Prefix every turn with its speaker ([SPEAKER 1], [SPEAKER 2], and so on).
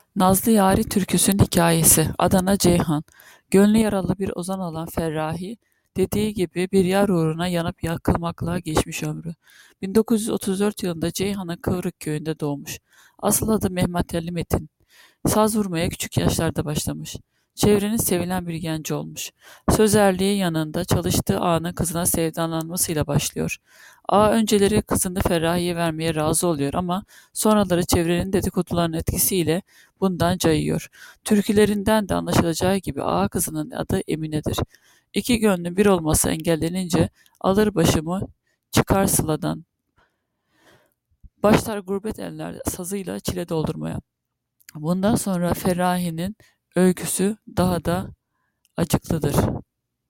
[SPEAKER 1] Nazlı Yari türküsünün hikayesi. Adana Ceyhan. Gönlü yaralı bir ozan olan Ferrahi, dediği gibi bir yar uğruna yanıp yakılmakla geçmiş ömrü. 1934 yılında Ceyhan'ın Kıvrık köyünde doğmuş. Asıl adı Mehmet Ali Metin. Saz vurmaya küçük yaşlarda başlamış. Çevrenin sevilen bir genci olmuş. Sözerliği yanında çalıştığı ağanın kızına sevdalanmasıyla başlıyor. Ağa önceleri kızını Ferrahi'ye vermeye razı oluyor ama sonraları çevrenin dedikodularının etkisiyle bundan cayıyor. Türkülerinden de anlaşılacağı gibi ağa kızının adı Emine'dir. İki gönlün bir olması engellenince alır başımı çıkar sıladan. Başlar gurbet eller sazıyla çile doldurmaya. Bundan sonra Ferahi'nin öyküsü daha da acıklıdır.